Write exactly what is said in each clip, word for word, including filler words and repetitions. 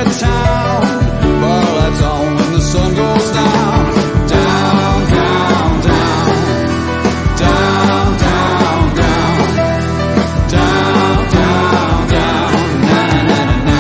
different town. Bar lights on when the sun goes down. Down, down, down. Down, down, down. Down, down, down. Na, na, na, na.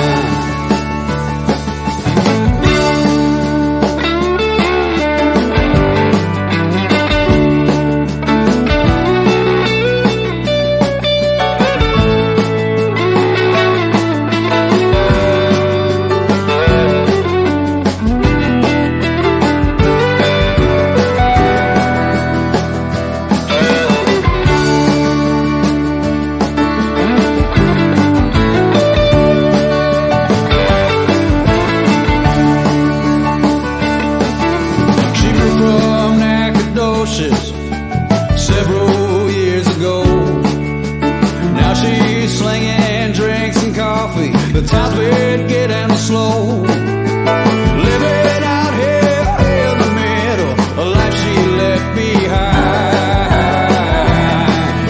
Several years ago. Now she's slinging drinks and coffee. The time's been getting slow. Living out here in the middle, a life she left behind.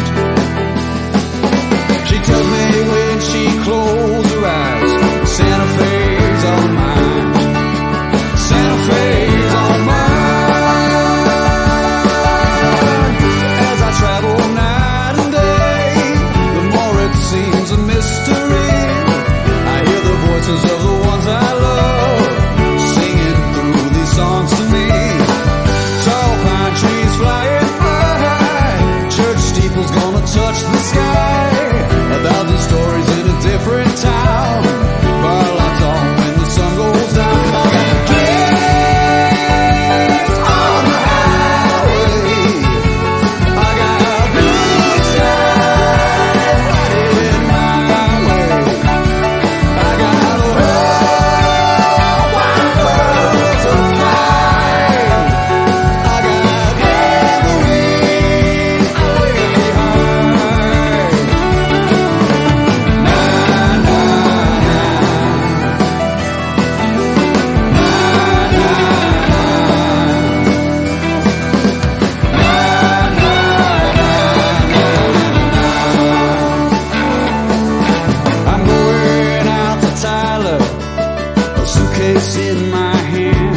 She tells me when she closes her eyes, Santa Fe's on mine. Santa Fe's on mine. Of the ones I love singing through these songs to me. Tall pine trees flying high, church steeples gonna touch the sky. A thousand stories in a different town. Bar lights on when the sun goes down. I got kids on the highway. I got blue skies headed my way. I got suitcase in my hand.